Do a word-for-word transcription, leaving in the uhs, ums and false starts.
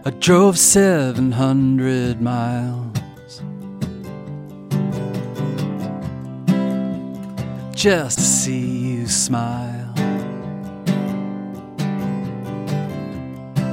I drove seven hundred miles just to see you smile.